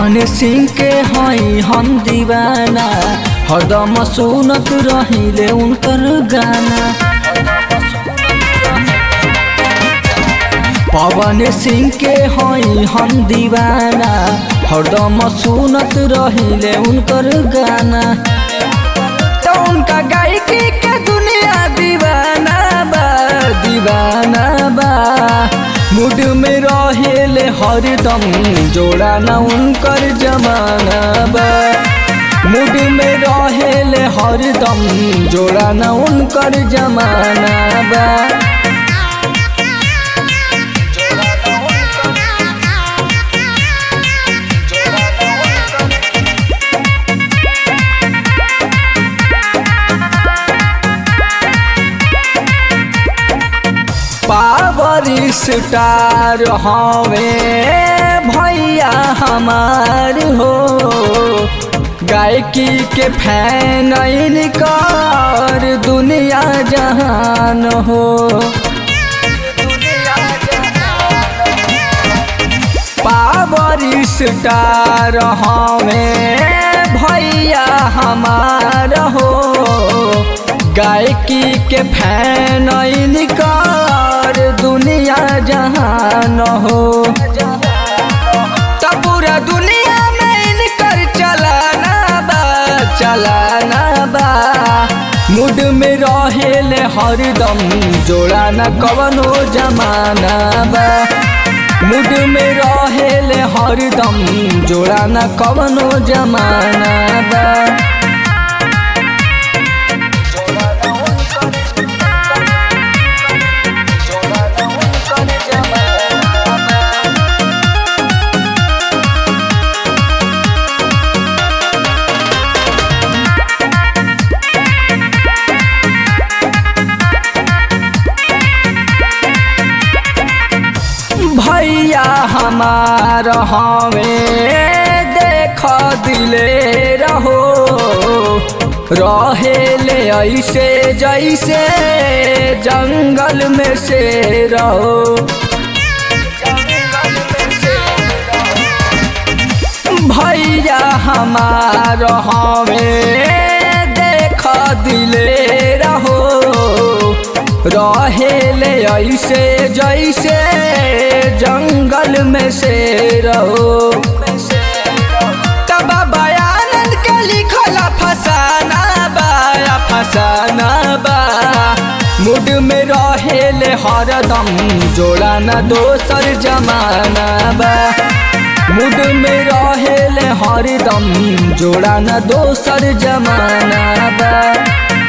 पवन सिंह के हई हम दीवाना, हरदम सुनत रहिले उनकर गाना। पवन सिंह के हई हम दीवाना, हरदम सुनत रहिले उनकर गाना। तो उनका गायकी के दुनिया दीवाना बा, दीवाना बा। मूड में रहेले हरदम, जोड़ा ना उनकर जमाना बा। मूड में रहेले हरदम, जोड़ा ना उनकर जमाना बा। पावर स्टार हवे भैया हमार हो, गायकी के फैन इनकर दुनिया जहान हो। पावर स्टार हवे भैया हमार हो, गायकी के फैन इनकर दुनिया जहान हो। तो पूरा दुनिया में इनकर चलाना बा, चलाना बा। मूड में रहेले हरदम, जोड़ा न कवनो जमाना बा। मूड में रहेले हरदम, जोड़ा न कवनो जमाना बा। भैया हमार हवे देख दिले रहो, रहेले ऐसे जैसे जंगल में से रहो। भैया हमार हवे देख दिले रहो, रहेले ऐसे जैसे जंगल में से रहो। तब बयानन के लिखल फसाना बा, फसाना बा। मूड में रहेले हरदम, जोड़ा न दोसर जमाना बा। मूड में रहेले हरदम, जोड़ा न दोसर जमाना बा।